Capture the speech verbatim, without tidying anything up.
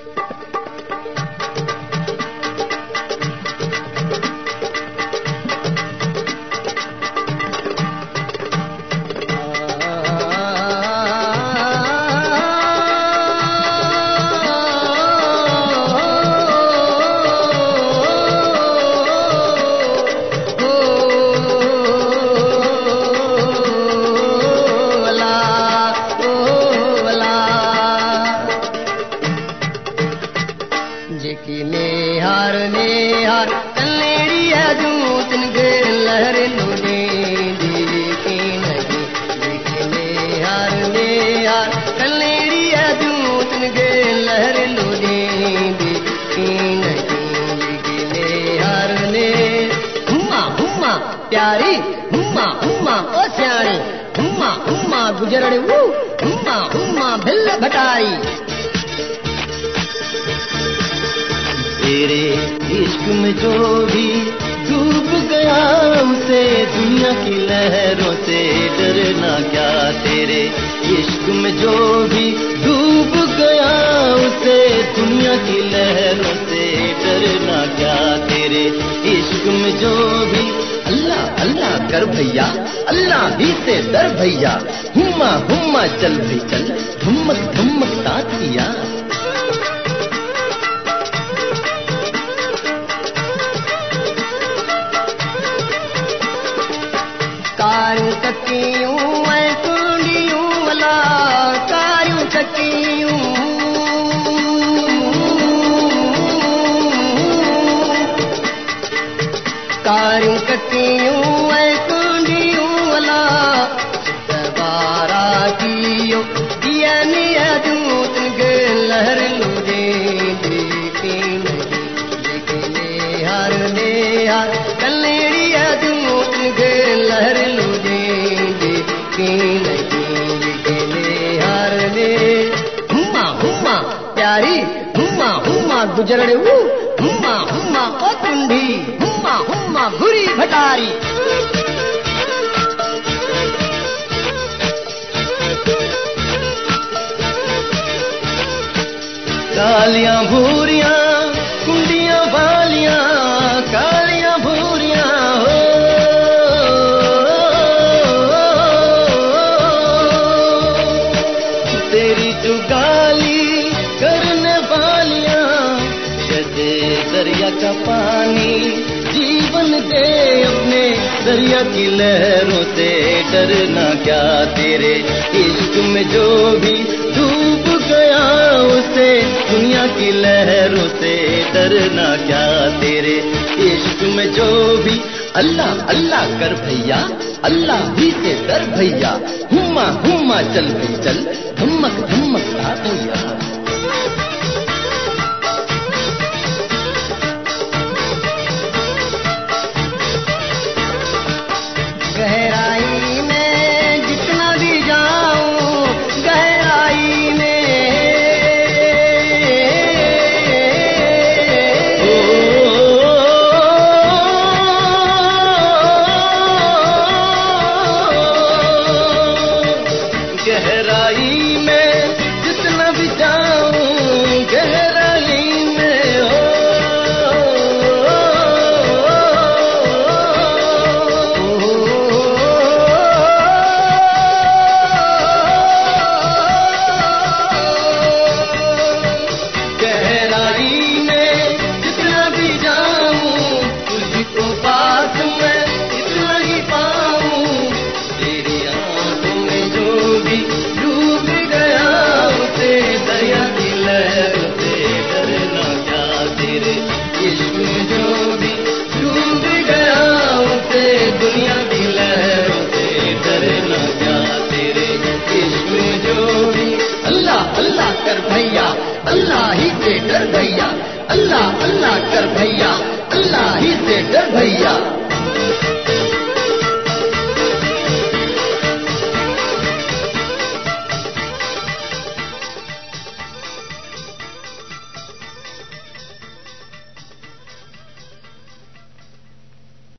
नेहार नेहार कलेड़िया जूतन गे लहर लुने देखी नहीं देखी नेहार नेहार कलेड़िया जूतन गे लहर लुने देखी नहीं देखी नेहार ने हुम्मा हुम्मा प्यारी हुम्मा हुम्मा ओ स्याणी हुम्मा हुम्मा गुजरड़े वो हुम्मा हुम्मा भिल्ल भटारी तेरे इश्क में जो भी डूब गया उसे दुनिया की लहरों से डरना क्या। तेरे इश्क में जो भी डूब गया उसे दुनिया की लहरों से डरना क्या। तेरे इश्क में जो भी अल्लाह अल्लाह कर भैया अल्लाह ही से डर भैया हुम्मा हुम्मा चल भी चल धुमक धुमक तातिया। कारियूं चकियूं ऐं कुंडियूं वला कारियूं चकियूं कारियूं चकियूं ऐं कुंडियूं वला बारा कियो दिया निया जूतन गे लहर लुने देखी नहीं देखी नेहार नेहार कलेड़िया जूतन गे लहर हुम्मा हुम्मा प्यारी हुम्मा हुम्मा गुजरड़े वो हुम्मा हुम्मा ओ कुंडी हुम्मा हुम्मा बुरी भटारी। कालियां भूरियां कुंडियां वालियां कालियां भूरियां हो तेरी जुगाली करने वालियां जैसे दरिया का पानी जीवन दे अपने दरिया की लहरों से डरना क्या। तेरे इश्क में जो भी डूब गया उसे दुनिया की लहरों से डरना क्या। तेरे इश्क में जो भी अल्लाह अल्लाह कर भैया अल्लाह ही से डर भैया हुम्मा हुम्मा चल भई चल धमक धमक ता भैया। गहराई में जितना भी जाऊं गहराई में गहराई में जितना भी जाऊं गहराई में हो गहराई में जितना भी जाऊं तुझको पास मैं इतना ही पाऊं। तेरी आंखों में जो भी डूब गया उसे दरिया की लहरों से डरना क्या। तेरे इश्क में जो भी डूब गया उसे दुनिया की लहरों से डरना क्या। तेरे इश्क में जो भी अल्लाह अल्लाह कर भैया अल्लाह ही से डर भैया अल्लाह अल्लाह कर भैया अल्लाह ही से डर भैया।